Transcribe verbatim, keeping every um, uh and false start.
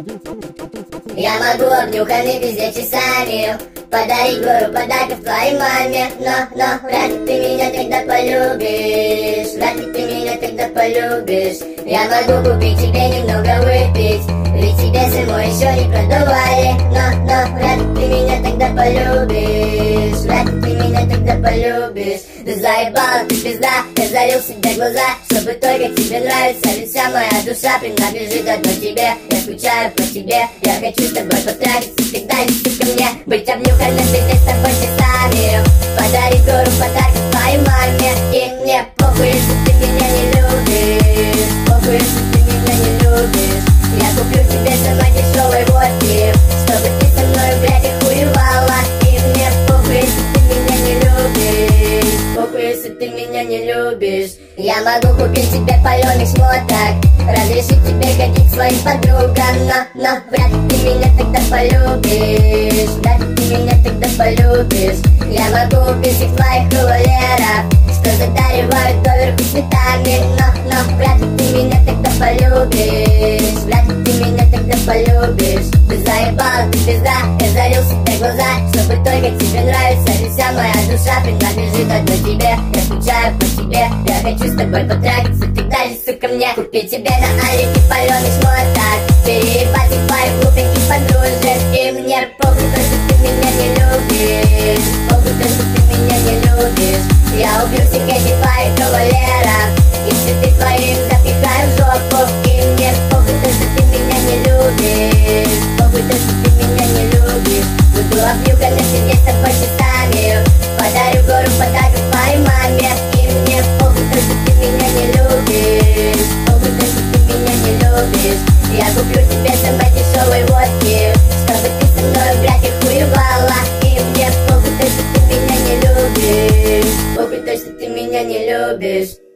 Я могу обнюханный везде часами подарить гору подарков твоей маме, но, но вряд ли ты меня тогда полюбишь, вряд ли ты меня тогда полюбишь. Я могу купить тебе немного выпить, ведь тебе зимой еще не продавали, но, но вряд ли ты меня тогда полюбишь, вряд ли ты меня тогда полюбишь. Ты заебала, ты пизда, я залил себе глаза, чтобы только тебе нравится, ведь вся моя душа принадлежит одной тебе. Я скучаю по тебе, я хочу с тобой потратиться, всегда иди ко мне, быть обнюханным везде с тобой часами, подарить гору подарков твоей маме. И мне похуй, если ты меня не любишь, похуй, если ты меня не любишь. Я куплю тебе самой дешевой водки, чтобы ты со мной, блядь, охуевала. И мне похуй, если ты меня не любишь, похуй, если ты меня не любишь. Я могу купить тебе паленых шмоток, разрешить тебе ходить к своим подругам, но, но вряд ли ты меня тогда полюбишь, вряд ли ты меня тогда полюбишь. Я могу купить всех твоих кавалеров, что задаривают доверху цветами, но, но вряд ли ты меня тогда полюбишь, вряд ли ты меня тогда полюбишь. Ты заебала, ты пизда, я залил себе глаза, чтобы только тебе нравится, ведь вся моя душа принадлежит одной тебе. Я скучаю по тебе, я хочу с тобой потрахаться, ты дай, сука, мне купить тебе на Алике паленый шмоток, переебать их твоих глупеньких подружек. И мне похуй, то, что ты меня не любишь, похуй, то, что ты меня не любишь. Я убью всех этих твоих кавалеров и цветы твоим запихаю в жопу. И мне похуй, то, что ты меня не любишь, похуй, то, что ты меня не любишь. Буду обнюханным сидеть с тобой часами, подарю гору подарков твоей маме. И мне похуй, то, что ты меня не любишь, похуй, то, что ты меня не любишь. Я куплю тебе самой дешевой водки, чтобы ты со мной, блядь, охуевала. И мне похуй, то, что ты меня не любишь, похуй, то, что ты меня не любишь.